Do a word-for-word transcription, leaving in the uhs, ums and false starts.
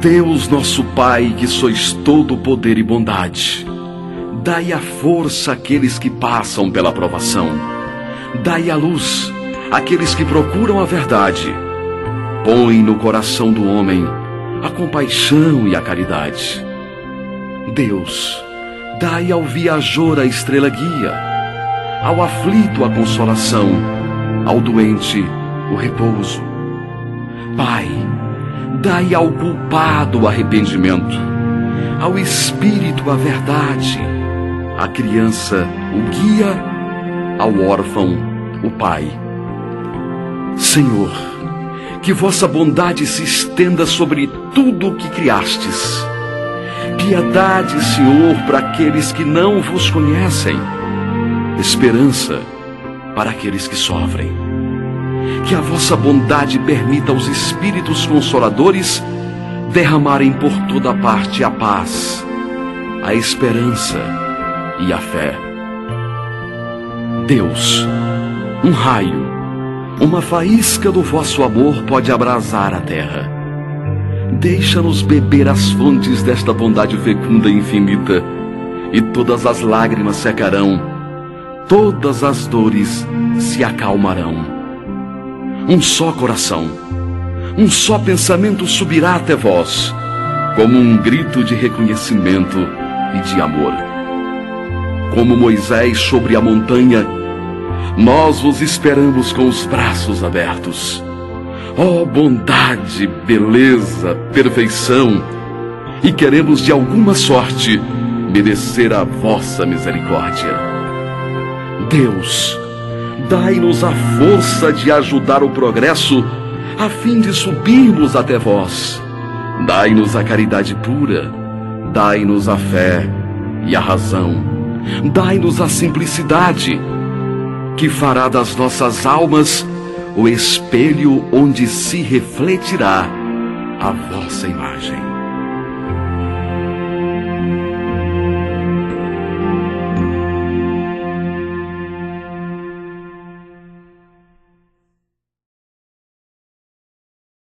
Deus nosso Pai, que sois todo poder e bondade, dai a força àqueles que passam pela provação, dai a luz àqueles que procuram a verdade, põe no coração do homem a compaixão e a caridade. Deus, dai ao viajor a estrela guia, ao aflito a consolação, ao doente o repouso. Pai, dai ao culpado o arrependimento, ao espírito a verdade, à criança o guia, ao órfão o pai. Senhor, que vossa bondade se estenda sobre tudo o que criastes. Piedade, Senhor, para aqueles que não vos conhecem. Esperança para aqueles que sofrem. Que a vossa bondade permita aos Espíritos Consoladores derramarem por toda parte a paz, a esperança e a fé. Deus, um raio, uma faísca do vosso amor pode abrasar a terra. Deixa-nos beber as fontes desta bondade fecunda e infinita, e todas as lágrimas secarão, todas as dores se acalmarão. Um só coração, um só pensamento subirá até vós, como um grito de reconhecimento e de amor. Como Moisés sobre a montanha, nós vos esperamos com os braços abertos. Ó oh, bondade, beleza, perfeição, e queremos de alguma sorte merecer a vossa misericórdia. Deus, dai-nos a força de ajudar o progresso, a fim de subirmos até vós. Dai-nos a caridade pura, dai-nos a fé e a razão, dai-nos a simplicidade, que fará das nossas almas o espelho onde se refletirá a vossa imagem.